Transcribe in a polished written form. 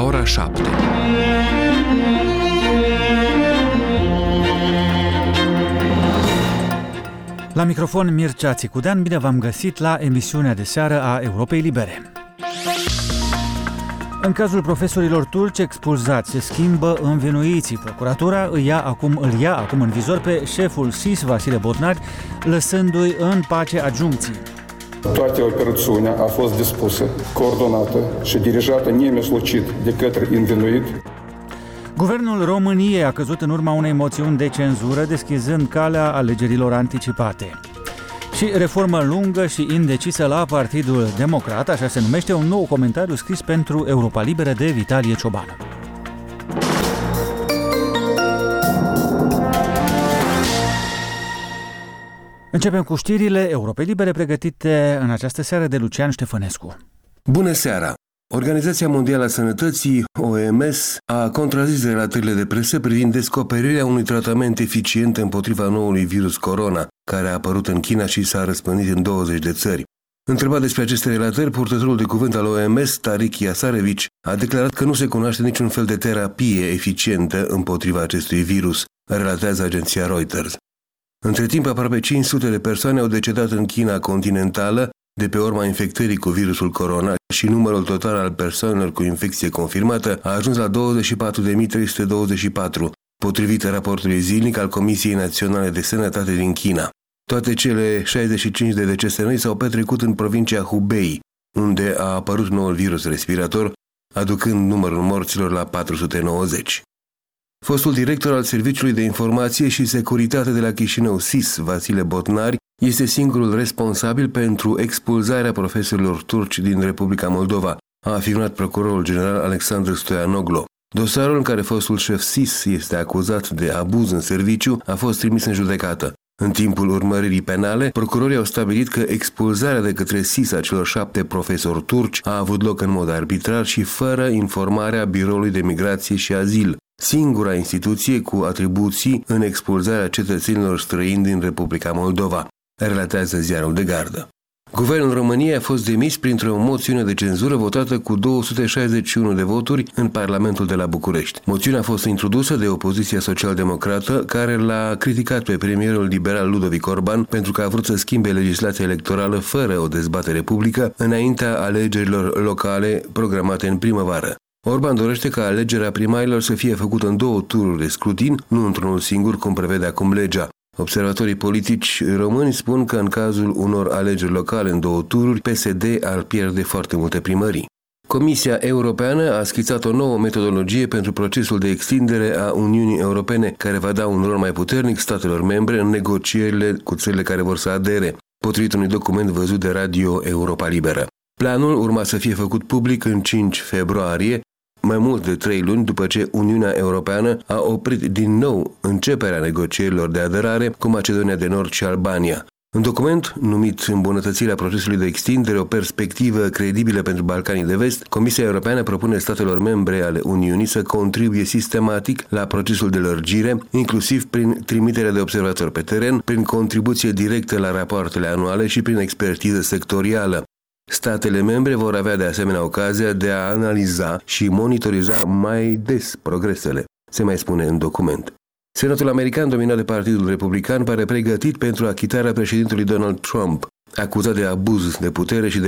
ora 7. La microfon Mircea Țicudean, bine v-am găsit la emisiunea de seară a Europei Libere. În cazul profesorilor turci expulzați se schimbă învinuiții. Procuratura îl ia acum în vizor pe șeful SIS, Vasile Botnari, lăsându-i în pace adjuncții. Toate operațiunea a fost dispusă, coordonată și dirijată nemijlocit de către învinuit. Guvernul României a căzut în urma unei moțiuni de cenzură, deschizând calea alegerilor anticipate. Și reformă lungă și indecisă la Partidul Democrat, așa se numește un nou comentariu scris pentru Europa Liberă de Vitalie Ciobanu. Începem cu știrile Europei Libere pregătite în această seară de Lucian Ștefănescu. Bună seara! Organizația Mondială a Sănătății, OMS, a contrazis relatările de presă privind descoperirea unui tratament eficient împotriva noului virus corona, care a apărut în China și s-a răspândit în 20 de țări. Întrebat despre aceste relatări, purtătorul de cuvânt al OMS, Tarik Yasarevic, a declarat că nu se cunoaște niciun fel de terapie eficientă împotriva acestui virus, relatează agenția Reuters. Între timp, aproape 500 de persoane au decedat în China continentală de pe urma infectării cu virusul corona și numărul total al persoanelor cu infecție confirmată a ajuns la 24.324, potrivit raportului zilnic al Comisiei Naționale de Sănătate din China. Toate cele 65 de decese noi s-au petrecut în provincia Hubei, unde a apărut noul virus respirator, aducând numărul morților la 490. Fostul director al Serviciului de Informație și Securitate de la Chișinău, SIS, Vasile Botnari, este singurul responsabil pentru expulzarea profesorilor turci din Republica Moldova, a afirmat procurorul general Alexandru Stoianoglo. Dosarul în care fostul șef SIS este acuzat de abuz în serviciu a fost trimis în judecată. În timpul urmăririi penale, procurorii au stabilit că expulzarea de către SIS a celor 7 profesori turci a avut loc în mod arbitrar și fără informarea Biroului de Migrație și Azil, singura instituție cu atribuții în expulzarea cetățenilor străini din Republica Moldova, relatează ziarul de gardă. Guvernul României a fost demis printr-o moțiune de cenzură votată cu 261 de voturi în Parlamentul de la București. Moțiunea a fost introdusă de opoziția social-democrată, care l-a criticat pe premierul liberal Ludovic Orban pentru că a vrut să schimbe legislația electorală fără o dezbatere publică înaintea alegerilor locale programate în primăvară. Orban dorește ca alegerea primarilor să fie făcută în 2 tururi de scrutin, nu într-unul singur, cum prevede acum legea. Observatorii politici români spun că în cazul unor alegeri locale în 2 tururi, PSD ar pierde foarte multe primării. Comisia Europeană a schițat o nouă metodologie pentru procesul de extindere a Uniunii Europene, care va da un rol mai puternic statelor membre în negocierile cu țările care vor să adere, potrivit unui document văzut de Radio Europa Liberă. Planul urma să fie făcut public în 5 februarie, mai mult de 3 luni după ce Uniunea Europeană a oprit din nou începerea negocierilor de aderare cu Macedonia de Nord și Albania. În document, numit Îmbunătățirea procesului de extindere, o perspectivă credibilă pentru Balcanii de Vest, Comisia Europeană propune statelor membre ale Uniunii să contribuie sistematic la procesul de lărgire, inclusiv prin trimiterea de observatori pe teren, prin contribuție directă la rapoartele anuale și prin expertiză sectorială. Statele membre vor avea de asemenea ocazia de a analiza și monitoriza mai des progresele, se mai spune în document. Senatul american, dominat de Partidul Republican, pare pregătit pentru achitarea președintelui Donald Trump, acuzat de abuz de putere și de